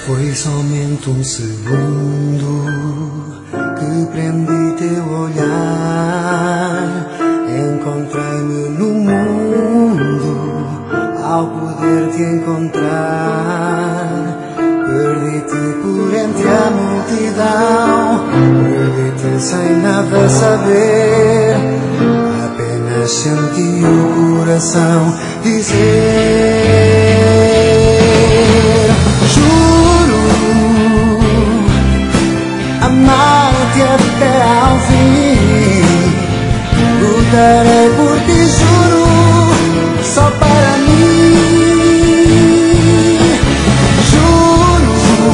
Foi somente um segundo que prendi teu olhar. Encontrei-me no mundo ao poder te encontrar. Perdi-te por entre a multidão, perdi-te sem nada saber. Apenas senti o coração dizer: amar-te até ao fim. Lutarei por ti, juro, só para mim. Juro,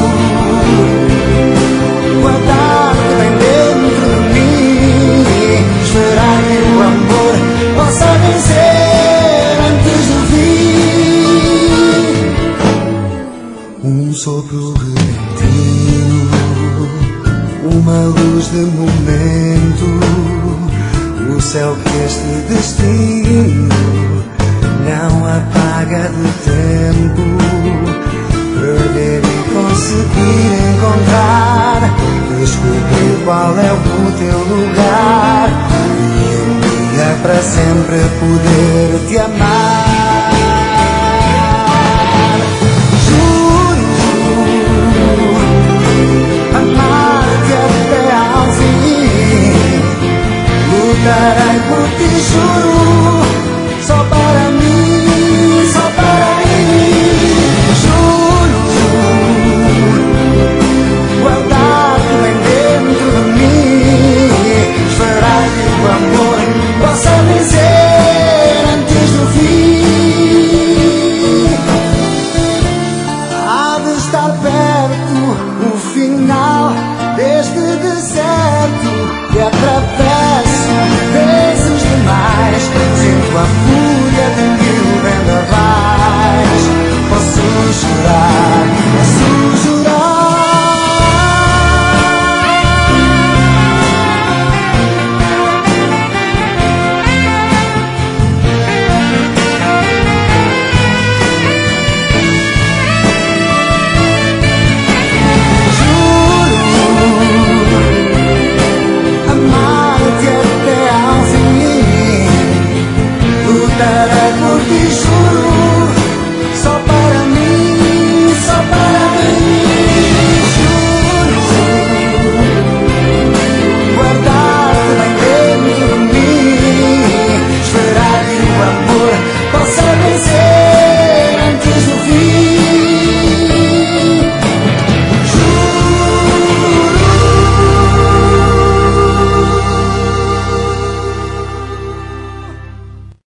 guardar-te bem dentro de mim. Esperar que o amor possa vencer antes do fim. Um sopro repentino, uma luz de momento, o céu que este destino não apaga de tempo. Perder e conseguir encontrar, descobrir qual é o teu lugar, e um dia para sempre poder te amar. Lutarei por ti, juro.